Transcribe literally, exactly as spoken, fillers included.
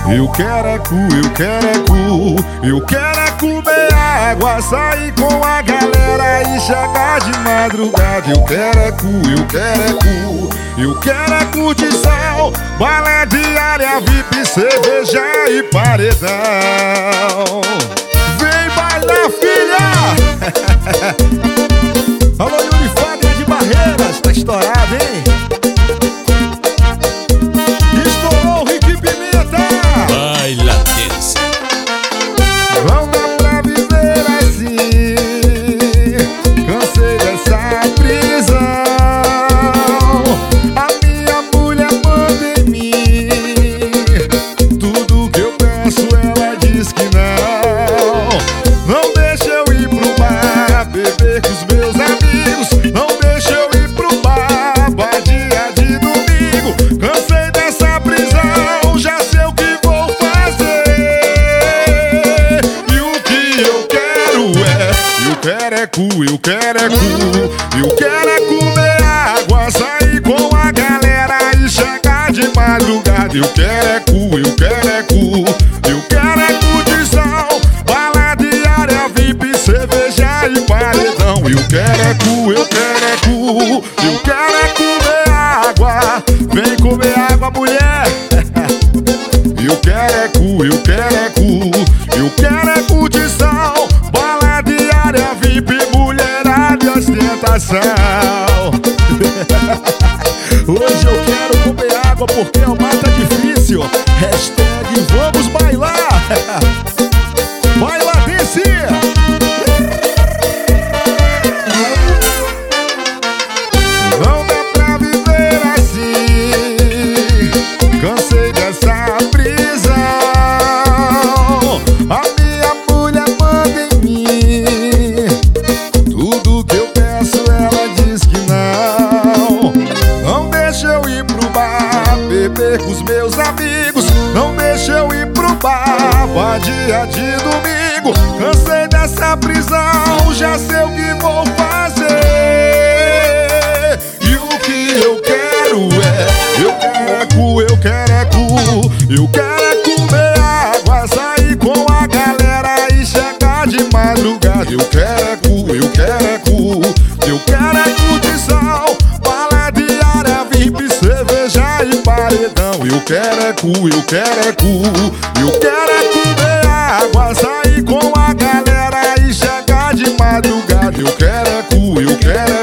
Eu quero é cu, eu quero é cu, eu quero é comer água, sair com a galera e chegar de madrugada. Eu quero é cu, eu quero é cu, eu quero é curtição, balé diária, V I P, cerveja e paredão. Vem bailar, filha! Alô, Yuri Fagner de Barreiras, tá estourado, hein? Estourou o Rick Pimenta! Baila dança. Não dá pra viver assim, cansei dessa prisão. A minha mulher manda em mim, tudo que eu peço ela diz que não. Não deixa eu ir pro bar, beber com os meus amigos. Não deixa eu ir pro bar, bar dia de domingo. Cansei dessa prisão, já sei o que vou fazer. E o que eu quero é, eu quero é cu, eu quero é cu, eu quero é comer água, sair com a galera e chegar de madrugada. Eu quero é cu, eu quero é cu, eu quero é curtição, bala diária, V I P, cerveja e paredão. Eu quero é cu, eu quero é cu, eu quero é comer água. Vem comer água, mulher. Eu quero é cu, eu quero é cu, eu quero é curtição, bala diária, V I P, mulherada e ostentação. Hoje eu quero comer água porque o mar tá difícil. Hashtag vamos bailar. Baila, desce. Não dá pra viver assim, cansei dessa prisão. A minha mulher manda em mim, tudo que eu peço ela diz que não. Não deixa eu ir pro bar, beber com os meus amigos. Não deixa eu ir pro bar, bar dia de domingo. Cansei dessa prisão, já sei o que vou fazer. E o que eu quero é, eu quero é cu, eu quero é cu, eu quero é comer água, sair com a galera e chegar de madrugada. Eu quero é cu, eu quero é cu, eu quero é curtição, bala diária, V I P, cerveja e paredão. Eu quero é cu, eu quero é cu, eu quero é comer água, sair com a galera e chegar de madrugada. Eu quero é cu, eu quero é